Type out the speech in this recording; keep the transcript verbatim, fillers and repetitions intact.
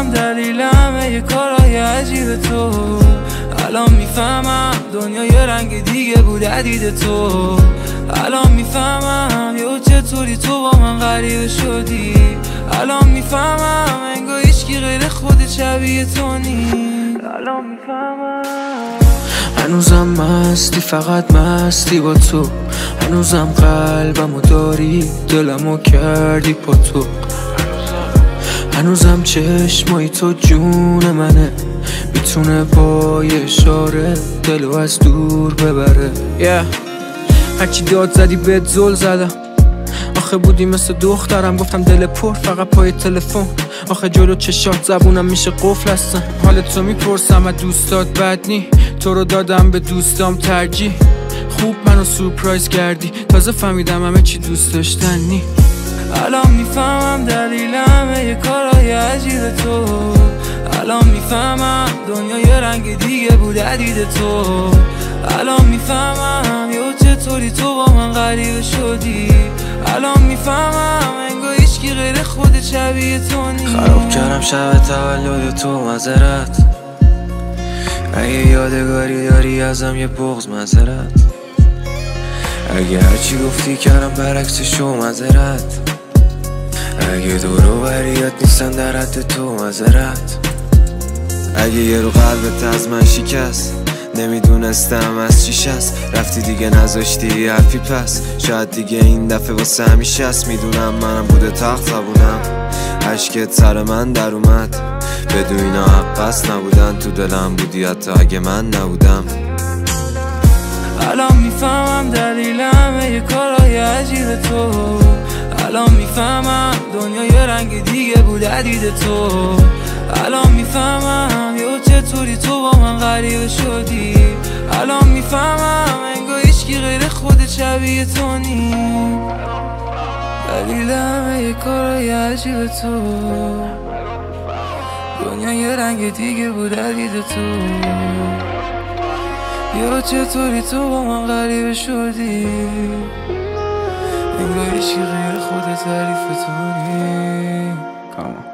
میفهمم دلیل همه کارهای عجیب تو. الان میفهمم دنیا یه رنگ دیگه بود دید تو. الان میفهمم یه چطوری تو با من غریبه شدی. الان میفهمم انگار هیچکی غیر خود شبیه تو نیست. الان میفهمم هنوزم مستی، فقط مستی با تو. هنوزم قلبمو داری، دلمو کردی پا تو. هنوزم چشمای تو جون منه، میتونه با یه اشاره دلو از دور ببره. yeah. هرچی داد زدی بهت زل زدم، آخه بودی مثل دخترم. گفتم دل پر فقط پای تلفن، آخه جلو چشات زبونم میشه قفل هستم. حالت تو میپرسم از دوستات بد نی، تو رو دادم به دوستام ترجیح. خوب منو سورپرایز کردی، تازه فهمیدم همه چی دوست داشتنی. الان میفهمم دلیل همه کارهای عجیب تو. الان میفهمم دنیا یه رنگ دیگه بود دید تو. الان میفهمم یه چطوری تو با من غریبه شدی. الان میفهمم انگار هیچکی غیر خود شبیه تو نیست. خراب کردم شب تولد تو، معذرت. اگه یادگاری داری ازم یه بغض، معذرت. اگه هرچی گفتی کردم برعکسشو، معذرت. اگه دور و بریات نیستن در حد تو، معذرت. اگه یه رو قلبت از من شکست، نمیدونستم از چیش هست. رفتی دیگه نذاشتی حرفی پس، شاید دیگه این دفعه واسه همیشه است. میدونم منم بوده تخت زبونم، عشقت سر من در اومد. بدون اینا حق است نبودن، تو دلم بودی حتی اگه من نبودم. الان میفهمم دلیل همه کارهای عجیب تو. الان میفهمم دنیا یه رنگ دیگه بود دید تو. الان میفهمم یه چطوری تو با من غریبه شدی. الان میفهمم انگار هیچکی غیر خود شبیه تو نیست. دلیل همه کارهای عجیب تو. دنیا یه رنگ دیگه بود دید تو. یا چطوری تو با من غریبه شدی. انگار هیچی غیر خودت تعریف تو نیست.